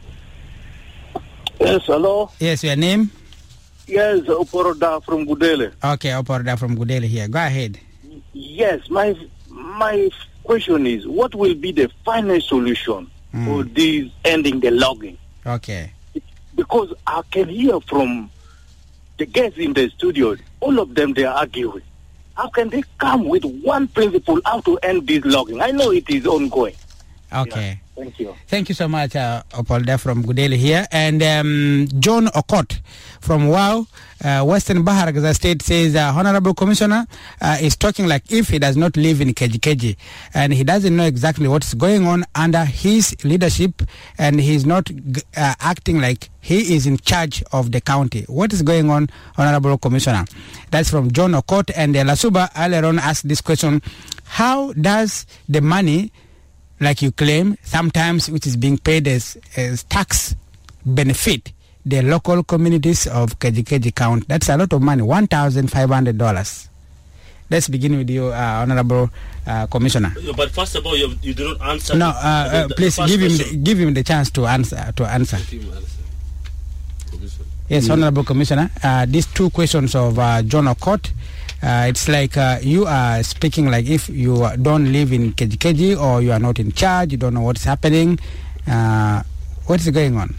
Yes, hello. Yes, your name? Yes, Oporoda from Gudele. Okay, Oporda from Gudele here. Go ahead. Yes, my my question is, what will be the final solution Mm. for this ending the logging? Okay. Because I can hear from the guests in the studio, all of them they are arguing. How can they come with one principle how to end this logging? I know it is ongoing. Okay. Thank you. Thank you so much, uh, Opolda from Gudele here. And um, John Okot from WOW, uh, Western Bahar Gaza State says, uh, Honorable Commissioner uh, is talking like if he does not live in Kejikeji and he doesn't know exactly what's going on under his leadership, and he's not uh, acting like he is in charge of the county. What is going on, Honorable Commissioner? That's from John Okot. And uh, Lasuba earlier on asked this question: how does the money, like you claim, sometimes which is being paid as, as tax, benefit the local communities of Kejikeji County? That's a lot of money, one thousand five hundred dollars. Let's begin with you, uh, Honorable uh, Commissioner. But first of all, you, you do not answer. No, uh, uh, the, please the give him question. the, give him the chance to answer. To answer. Yes, Mm. Honorable Commissioner. Uh, these two questions of uh, John Okot. Uh, it's like uh, you are speaking like if you don't live in Kejikeji or you are not in charge, you don't know what's happening. Uh, what is going on?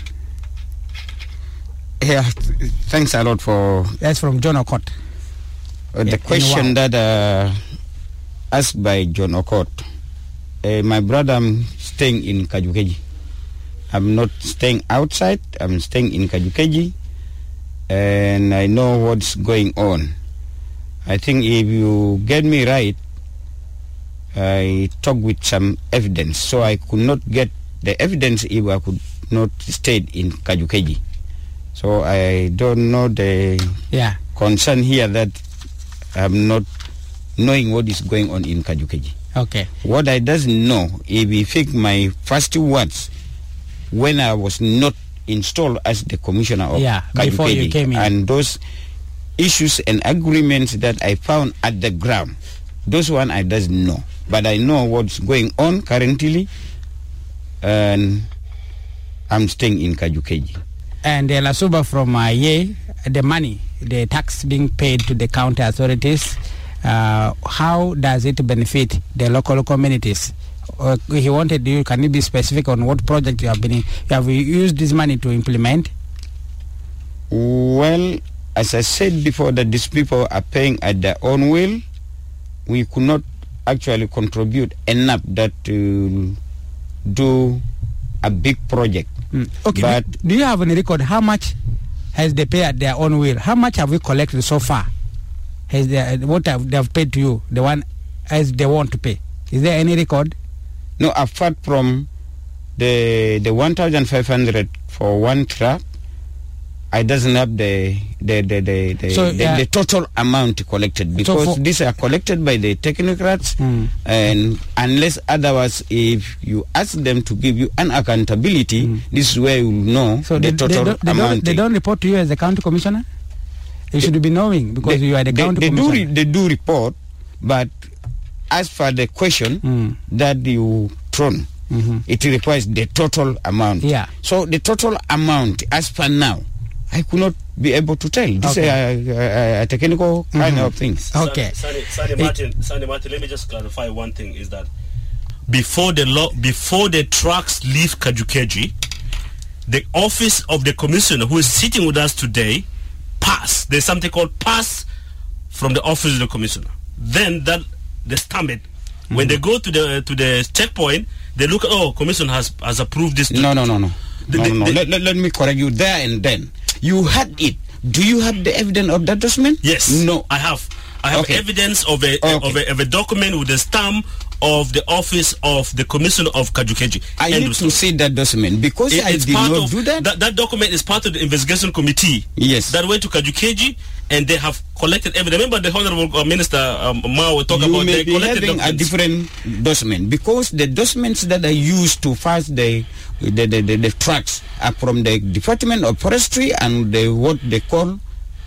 Yeah, th- thanks a lot for... That's from John Okot. Uh, the Yeah, question wow. that uh, asked by John Okot. Uh, my brother, I'm staying in Kajukeji. I'm not staying outside. I'm staying in Kajukeji. And I know what's going on. I think if you get me right, I talk with some evidence. So I could not get the evidence if I could not stay in Kajukeji. So I don't know the yeah. concern here that I'm not knowing what is going on in Kajukeji. Okay. What I doesn't know, if you think my first words when I was not installed as the commissioner of Yeah, before you Kajukeji, came in. and those issues and agreements that I found at the ground, those one I doesn't know. But I know what's going on currently, and I'm staying in Kajukeji. And uh, Lasuba from uh, Ye, the money, the tax being paid to the county authorities, uh, how does it benefit the local communities? Uh, he wanted you, can you be specific on what project you have been, you have used this money to implement? Well, as I said before, that these people are paying at their own will. We could not actually contribute enough that to do a big project. Mm. Okay, but do, do you have any record how much has they paid at their own will? How much have we collected so far? Has they, what have they have paid to you, the one as they want to pay? Is there any record? no, apart from the the one thousand five hundred for one truck, I doesn't have the the the the, the, So, the, uh, the total amount collected, because for- these are collected by the technocrats, Mm. and unless otherwise, if you ask them to give you an accountability, this is where you will know So the they, total they, don't, they, amount. don't, they don't report to you as the county commissioner? You should be knowing because they, you are the they, county they do commissioner. re- they do report, but as for the question Mm. that you thrown, Mhm. it requires the total amount. Yeah. So the total amount, as per now, I could not be able to tell. This Okay. is a, a, a technical kind Mhm. of things. Okay. Sunny, Sunny Martin, Sunny Martin, let me just clarify one thing: is that before the law, before the trucks leave Kajukeji, the office of the commissioner who is sitting with us today pass. There's something called pass from the office of the commissioner. Then that they stamp it. Mm-hmm. When they go to the to the checkpoint, they look. Oh, commission has has approved this. No, no, no, no. The- no, the- no, no. the- Let, let, let me correct you there and then. You had it. Do you have the evidence of that document? Yes. No. I have. I have Okay. evidence of a, Okay. of a of a document with the stamp of the office of the commissioner of Kajukeji. I End need of to story. see that document because It- I it's did part not of- do that. that. That document is part of the investigation committee. Yes. That went to Kajukeji and they have collected evidence. Remember the Honorable uh, Minister um, Mao talk you about may they be collected having a documents. different document because the documents that are used to pass the the, the, the, the trucks are from the Department of Forestry and the, what they call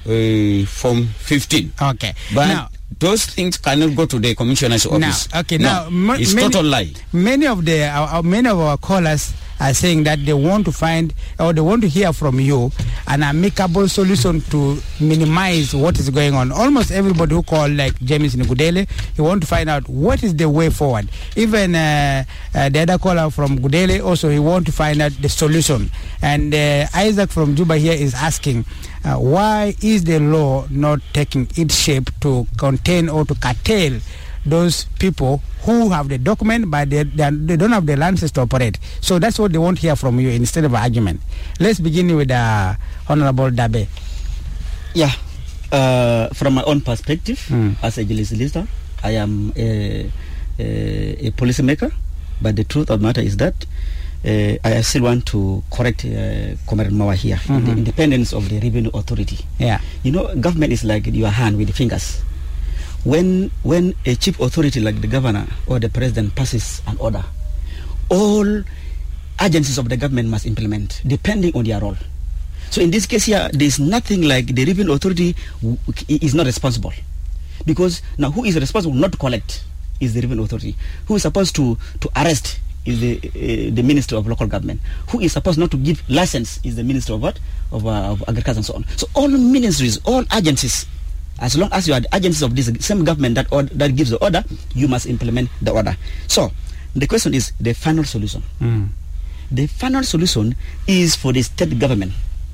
uh, Form fifteen. Okay. But Now- those things cannot go to the commissioner's office. Now, okay, No, now ma- it's many, total lie. Many of the our, our- many of our callers are saying that they want to find or they want to hear from you an amicable solution to minimize what is going on. Almost everybody who called, like James Ngudele, he want to find out what is the way forward. Even uh, uh, the other caller from Gudele also, he want to find out the solution. And uh, Isaac from Juba here is asking, uh, why is the law not taking its shape to contain or to curtail those people who have the document but they, they, are, they don't have the license to operate. So that's what they want to hear from you instead of argument. Let's begin with uh, Honorable Dabe. Yeah, uh, from my own perspective, mm. as a legislator, I am a, a, a policymaker, but the truth of the matter is that uh, I still want to correct uh, Comrade Mawa here, Mm-hmm. the independence of the revenue authority. Yeah. You know, government is like your hand with the fingers. When when a chief authority like the governor or the president passes an order, all agencies of the government must implement, depending on their role. So in this case here, there is nothing like the revenue authority w- is not responsible. Because now who is responsible not to collect is the revenue authority. Who is supposed to, to arrest is the uh, the Minister of Local Government. Who is supposed not to give license is the Minister of what? Of, uh, of Agriculture and so on. So all ministries, all agencies, as long as you are the agencies of this same government that order, that gives the order, you must implement the order. So the question is the final solution. Mm. The final solution is for the state government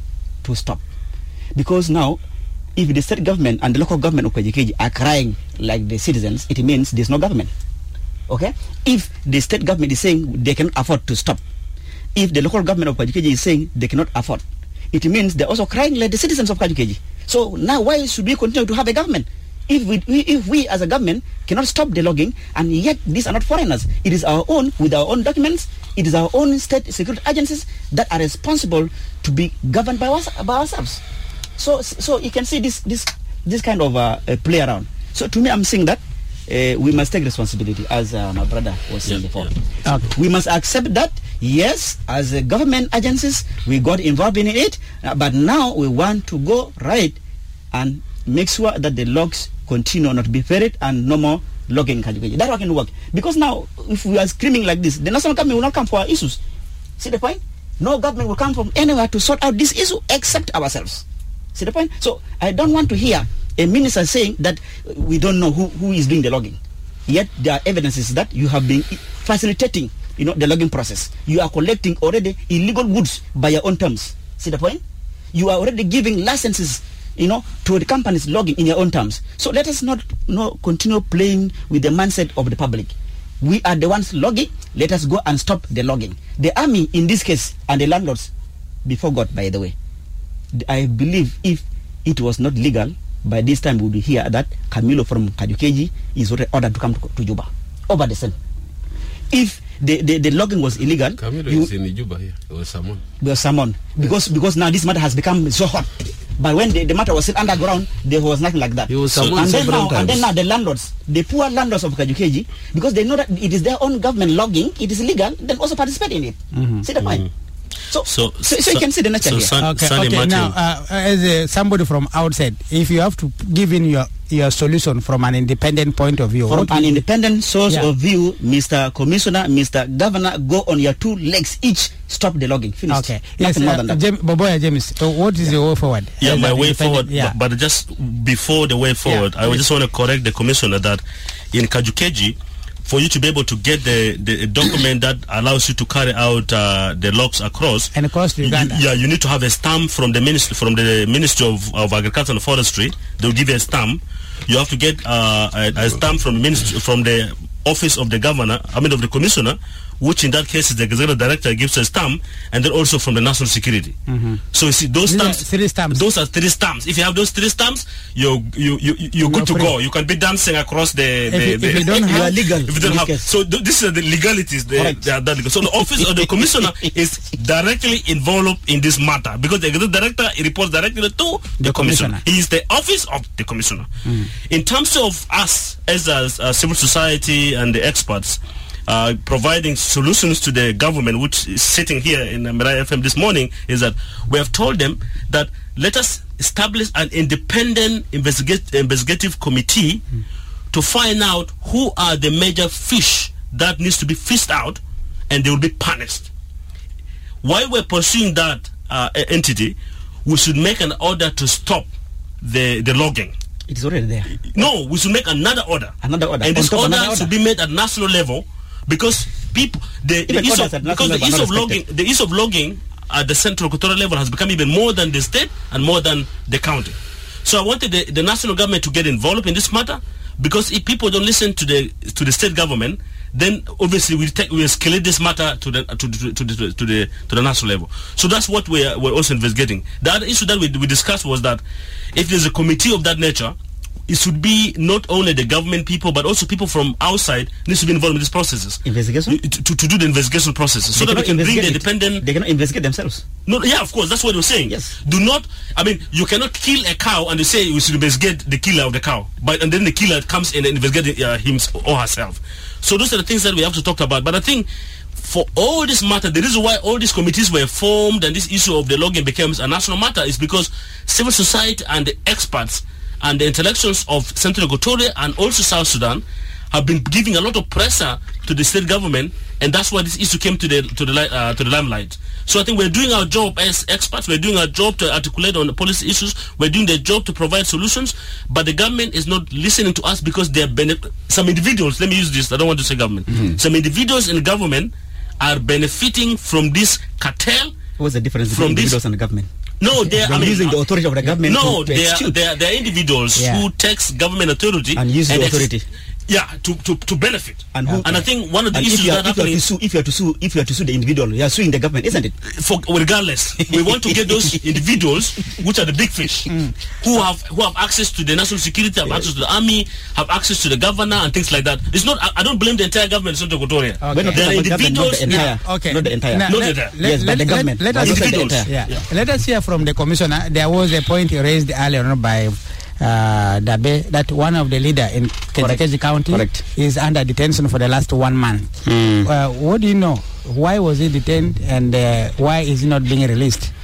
to stop. Because now, if the state government and the local government of Kajikeji are crying like the citizens, it means there's no government. Okay? If the state government is saying they cannot afford to stop, if the local government of Kajikeji is saying they cannot afford, it means they're also crying like the citizens of Kajikeji. So now why should we continue to have a government? If we, we if we as a government cannot stop the logging, and yet these are not foreigners, it is our own, with our own documents, it is our own state security agencies that are responsible to be governed by, us, by ourselves. So so you can see this this this kind of uh, uh, play around. So to me, I'm saying that uh, we must take responsibility, as uh, my brother was saying yeah, before. Yeah. Okay. We must accept that, yes, as uh, government agencies, we got involved in it, uh, but now we want to go right and make sure that the logs continue not to be ferried and no more logging in Kajikeji. That can work. Because now, if we are screaming like this, the national government will not come for our issues. See the point? No government will come from anywhere to sort out this issue except ourselves. See the point? So I don't want to hear a minister saying that we don't know who, who is doing the logging. Yet there are evidences that you have been facilitating, you know, the logging process. You are collecting already illegal goods by your own terms. See the point? You are already giving licenses, you know, to the companies logging in your own terms. So let us not, you know, continue playing with the mindset of the public. We are the ones logging. Let us go and stop the logging. The army, in this case, and the landlords, before God, by the way, I believe if it was not legal, by this time we would hear that Camilo from Kajukeji is already ordered to come to, to Juba over the same. If the, the, the logging was illegal, Camilo you, is in Juba here. It was summoned. was summoned because because now this matter has become so hot. But when the, the matter was still underground, there was nothing like that. He was So- summoned and then several now, and then times. now the landlords, the poor landlords of Kajukeji, because they know that it is their own government logging, it is illegal, then also participate in it. Mhm. See the point? So, So, so, so you can see the nature so here. San- Okay, Sani okay. Martin, Now, uh, as a, somebody from outside, if you have to give in your, your solution from an independent point of view, From what an will- independent source Yeah. of view, Mister Commissioner, Mister Governor, go on your two legs each, stop the logging. Finished. Okay. Yes, Nothing more uh, than that. Jem- Boboya James, uh, what is your way forward? yeah, As my an way independent- forward. Yeah. But, but just before the way forward, I would just want to correct the commissioner that in Kajukeji, for you to be able to get the, the document that allows you to carry out uh, the logs across, and across to you- Uganda. yeah, you need to have a stamp from the ministry from the Ministry of, of Agriculture and Forestry. They'll give you a stamp. You have to get uh, a, a stamp from the ministry, from the office of the governor, I mean of the commissioner, which in that case is the executive director gives a stamp, and then also from the national security. Mhm. So you see those These are stamps, three stamps. those are three stamps. If you have those three stamps, you're you you you- you're good to free. go. You can be dancing across the. If the, you- the if you don't have- You are legal. if you don't in have, this case. so th- this is the legalities. They, Correct. they are that legal. So the office of the commissioner is directly involved in this matter because the executive director reports directly to the, The commissioner. commissioner. He is the office of the commissioner. In terms of us as a, a civil society and the experts. Uh, providing solutions to the government, which is sitting here in Mirai F M this morning, is that we have told them that let us establish an independent investigate, investigative committee mm. to find out who are the major fish that needs to be fished out, and they will be punished. While we're pursuing that uh, entity, we should make an order to stop the, the logging. It is already there. No, we should make another order. Another order. And On this top of order, another order. should be made at national level because people, the, the Even issue orders of, at because the national issue of level are not logging, the issue of logging at the central equatorial level has become even more than the state and more than the county. So I wanted the, the national government to get involved in this matter Because if people don't listen to the to the state government, then obviously we take, we escalate this matter to the to the to the to the, to the national level. So that's what we're we're also investigating. The other issue that we we discussed was that if there's a committee of that nature, it should be not only the government people but also people from outside needs to be involved in these processes. Investigation? To, to, to do the investigation processes. So They that we cannot can bring the investigate it. independent... They cannot investigate themselves. No, yeah, of course, that's what we're saying. Yes. Do not, I mean, you cannot kill a cow and you say we should investigate the killer of the cow. But and then the killer comes in and investigates uh, him or herself. So those are the things that we have to talk about. But I think for all this matter, the reason why all these committees were formed and this issue of the logging becomes a national matter is because civil society and the experts and the intellectuals of Central Equatoria and also South Sudan have been giving a lot of pressure to the state government, and that's why this issue came to the to the li- uh, to the limelight. So I think we're doing our job as experts. We're doing our job to articulate on the policy issues. We're doing their job to provide solutions, but the government is not listening to us because they're benef- some individuals. Let me use this. I don't want to say government. Mm-hmm. Some individuals in government are benefiting from this cartel. What's the difference between From this- individuals and the government? No, they are They're I mean, using the authority of the government No, to, to they are execute. they are, they are individuals Yeah. who takes government authority And use the ex- authority. yeah, to, to, to benefit. And, who, and I think one of the and issues if you are, that if you are happening to sue, if you are to sue, if you are to sue the individual, you are suing the government, isn't it? for regardless, we want to get those individuals, which are the big fish, who have who have access to the national security, have access to the army, have access to the governor, and things like that. It's not. I, I don't blame the entire government of Central Equatoria. Okay. We're not There are talking about government, not individuals. the entire. yeah. Okay. Not the entire. Now, Not let- the entire. let- Yes, but let- the let- government. Let But us not the individuals. entire. Yeah. Yeah. Let us hear from the commissioner. There was a point raised earlier on by uh, Dabe that one of the leader in Kejikeji County Correct. is under detention for the last one month. Mm. Uh, what do you know? Why was he detained and uh, why is he not being released?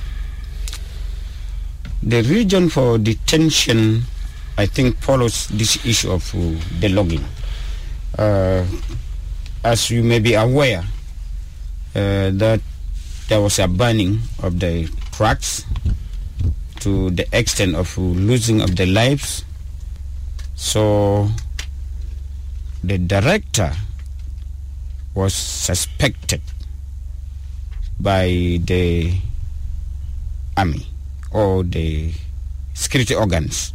The reason for detention, I think, follows this issue of uh, the logging. Uh, as you may be aware, uh, that there was a burning of the trucks to the extent of uh, losing of the lives. So the director was suspected by the army or the security organs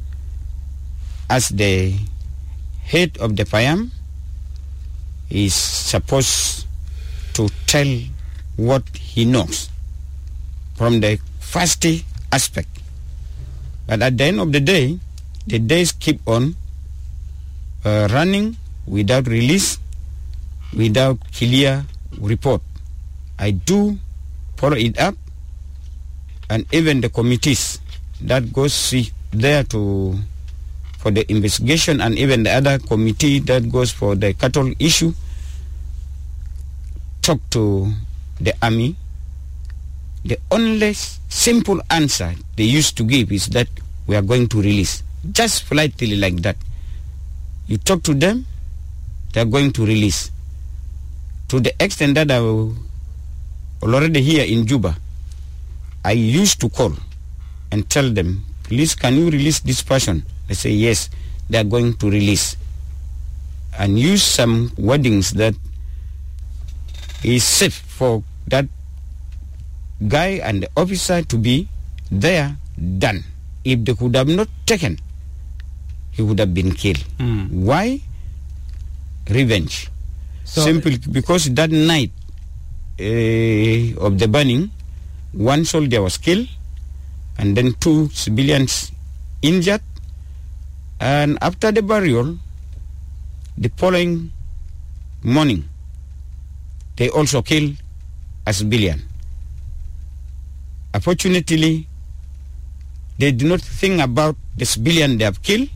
as the head of the P A Y A M. Is supposed to tell what he knows from the first aspect. But at the end of the day, the days keep on uh, running without release, without clear report. I do follow it up, and even the committees that goes see there to for the investigation, and even the other committee that goes for the cattle issue, talk to the army. The only s- simple answer they used to give is that we are going to release. Just politely like that. You talk to them, they are going to release. To the extent that I will already here in Juba, I used to call and tell them, please, can you release this person? They say, yes, they are going to release. And use some wordings that is safe for that guy and the officer to be there, done. If they could have not taken, he would have been killed. Mm. Why? Revenge. So- Simply because that night uh, of the burning, one soldier was killed, and then two civilians injured. And after the burial, the following morning, they also killed a civilian. Unfortunately, they do not think about the civilian they have killed,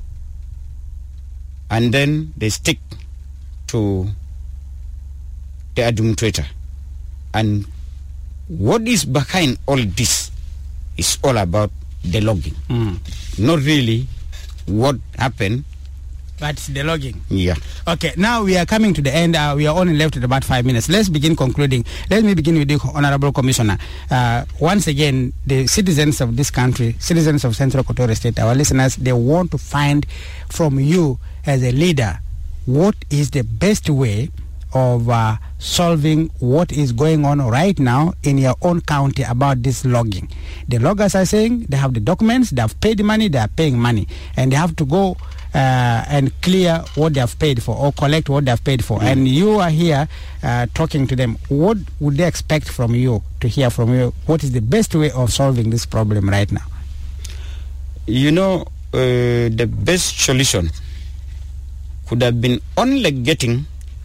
and then they stick to the administrator. And what is behind all this is all about the logging, Mm. not really what happened. But it's the logging. Yeah. Okay, now we are coming to the end. Uh, we are only left with about five minutes. Let's begin concluding. Let me begin with the Honorable Commissioner. Uh, once again, the citizens of this country, citizens of Central Equatoria State, our listeners, they want to find from you as a leader what is the best way of uh, solving what is going on right now in your own county about this logging. The loggers are saying they have the documents, they have paid money, they are paying money, and they have to go uh, and clear what they have paid for or collect what they have paid for. Mm. And you are here uh, talking to them. What would they expect from you, to hear from you? What is the best way of solving this problem right now? You know, uh, the best solution could have been only getting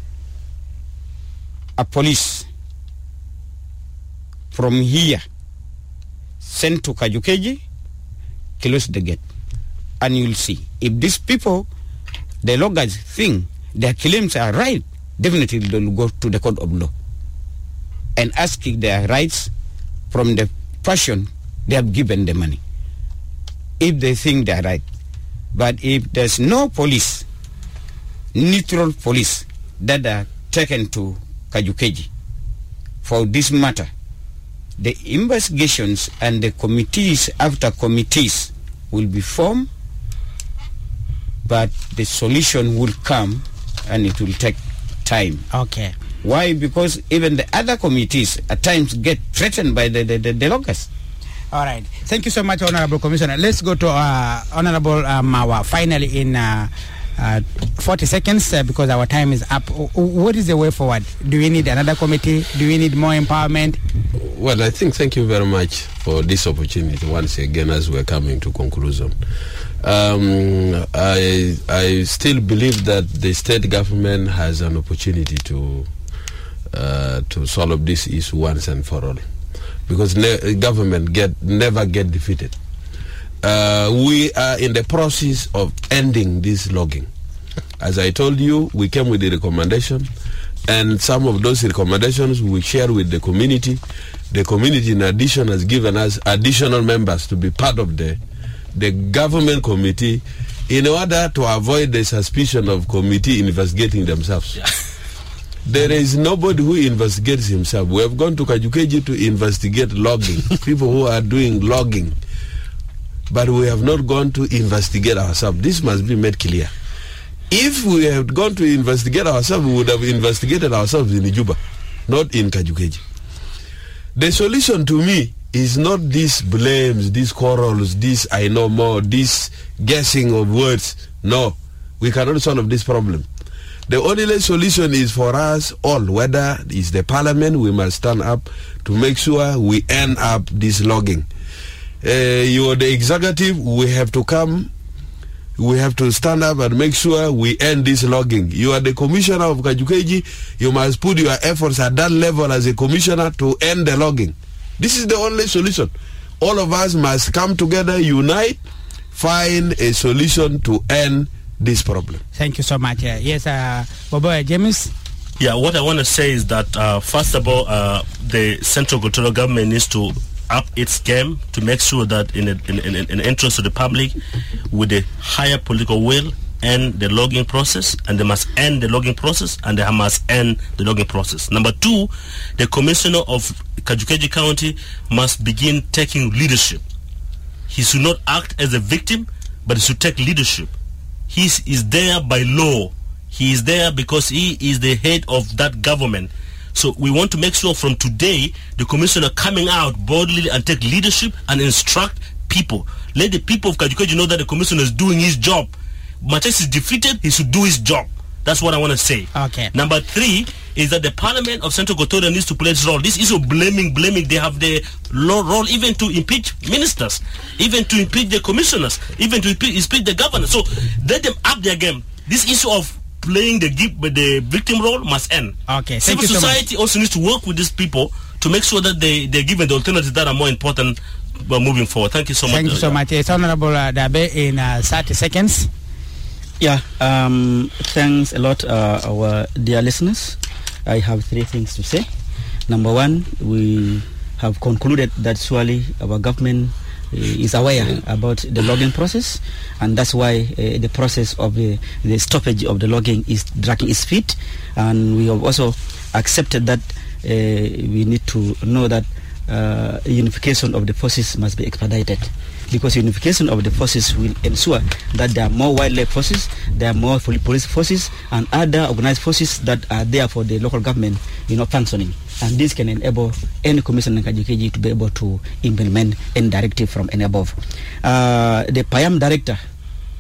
a police from here sent to Kajukeji, close the gate, and you'll see. If these people, the loggers, think their claims are right, definitely they'll go to the court of law and ask their rights from the person they have given the money, if they think they're right. But if there's no police, neutral police, that are taken to Kajukeji for this matter, the investigations and the committees after committees will be formed, but the solution will come and it will take time. Okay. Why? Because even the other committees at times get threatened by the, the, the, the loggers. All right. Thank you so much, Honorable Commissioner. Let's go to uh, Honorable uh, Mawa, finally in uh, uh, forty seconds uh, because our time is up. What is the way forward? Do we need another committee? Do we need more empowerment? Well, I think thank you very much for this opportunity once again as we're coming to conclusion. Um, I, I still believe that the state government has an opportunity to uh, to solve this issue once and for all, because ne- government get never get defeated. Uh, we are in the process of ending this logging. As I told you, we came with the recommendation, and some of those recommendations we share with the community. The community, in addition, has given us additional members to be part of the the government committee in order to avoid the suspicion of committee investigating themselves. Yeah. There is nobody who investigates himself. We have gone to Kajukeji to investigate logging, people who are doing logging, but we have not gone to investigate ourselves. This must be made clear. If we had gone to investigate ourselves, we would have investigated ourselves in Juba, not in Kajukeji. The solution to me is not these blames, these quarrels, this I know more, this guessing of words. No, we cannot solve this problem. The only solution is for us all, whether it's the parliament, we must stand up to make sure we end up this logging. Uh, you are the executive, we have to come, we have to stand up and make sure we end this logging. You are the commissioner of Kajukeji, you must put your efforts at that level as a commissioner to end the logging. This is the only solution. All of us must come together, unite, find a solution to end this problem. Thank you so much. Uh, yes, uh, Bobo James. Yeah, what I want to say is that uh, first of all, uh, the central Equatorial government needs to up its game to make sure that in the in, in, in the interest of the public, with a higher political will, end the logging process, and they must end the logging process, and they must end the logging process. Number two, the commissioner of Kajukeji County must begin taking leadership. He should not act as a victim, but he should take leadership. He is there by law. He is there because he is the head of that government. So we want to make sure from today, the commissioner coming out boldly and take leadership and instruct people. Let the people of Kajukeji know that the commissioner is doing his job. Mates is defeated, he should do his job. That's what I want to say. Okay. Number three is that the Parliament of Central Equatoria needs to play its role. This issue of blaming, blaming, they have the law role even to impeach ministers, even to impeach the commissioners, even to impeach, impeach the governor. So let them up their game. This issue of playing the the victim role must end. Okay. Thank Civil you so society much. also needs to work with these people to make sure that they, they're given the alternatives that are more important uh, moving forward. Thank you so much. Thank you so much. It's Honorable uh, Dabe in uh, thirty seconds. Yeah, um, thanks a lot, uh, our dear listeners. I have three things to say. Number one, we have concluded that surely our government uh, is aware about the logging process, and that's why uh, the process of the, the stoppage of the logging is dragging its feet. And we have also accepted that uh, we need to know that uh, unification of the forces must be expedited, because unification of the forces will ensure that there are more wildlife forces, there are more police forces, and other organized forces that are there for the local government, you know, functioning. And this can enable any commission in Kajukeji to be able to implement any directive from any above. Uh, the P A Y A M director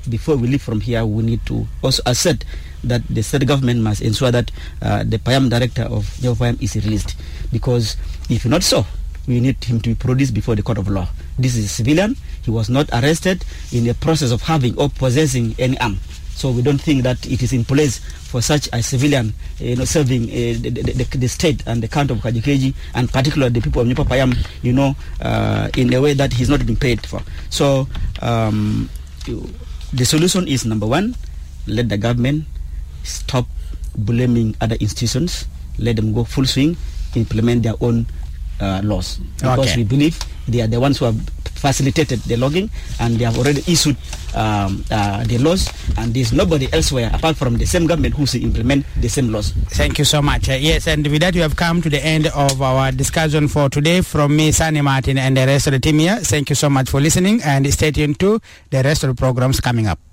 before we leave from here, we need to also assert that the state government must ensure that uh, the Payam director of Nyapo Payam is released, because if not so, we need him to be produced before the court of law. This is a civilian. He was not arrested in the process of having or possessing any arm. So we don't think that it is in place for such a civilian, you know, serving uh, the, the, the state and the county of Kajukeji, and particularly the people of Nyapo Payam, you know, uh, in a way that he's not being paid for. So um, the solution is, number one, let the government stop blaming other institutions, let them go full swing, implement their own uh, laws. Because Okay. we believe they are the ones who have facilitated the logging, and they have already issued um, uh, the laws, and there's nobody elsewhere apart from the same government who should implement the same laws. Thank you so much. Uh, yes, and with that, we have come to the end of our discussion for today. From me, Sani Martin, and the rest of the team here, thank you so much for listening, and stay tuned to the rest of the programs coming up.